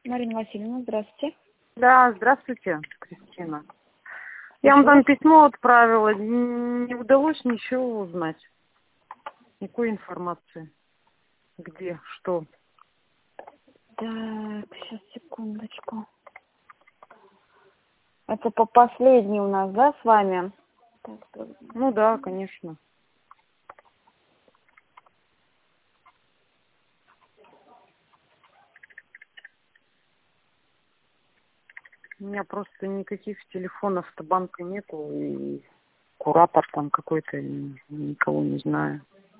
Марина Васильевна, здравствуйте. Да, здравствуйте, Кристина. Я вам там письмо отправила, не удалось ничего узнать. Никакой информации. Где, что. Так, сейчас, секундочку. Это по последней у нас, да, с вами? Так, Ну да, конечно. У меня просто никаких телефонов банка нету, и куратор там какой-то, никого не знаю.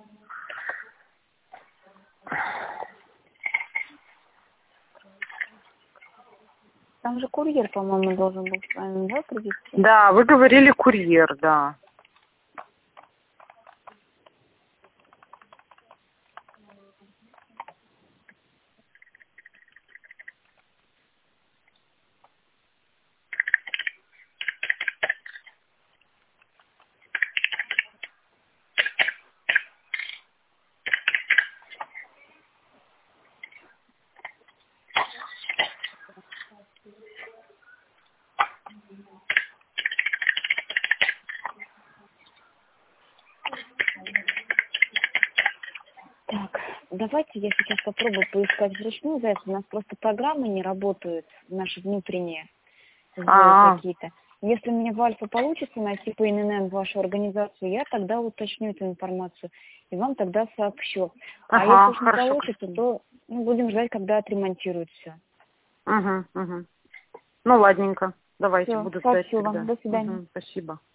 Там же курьер, по-моему, должен был с вами, да, привезти? Да, вы говорили курьер, да. Так, давайте я сейчас попробую поискать вручную. Зайца. У нас просто программы не работают, наши внутренние, сбои какие-то. Если у меня в Альфа получится найти по ИНН вашу организацию, я тогда уточню эту информацию и вам тогда сообщу. А если уж не получится, то будем ждать, когда отремонтируют все. Угу. Ну, ладненько. Давайте, Все, буду ждать сообщу тогда. вам. До свидания. Спасибо.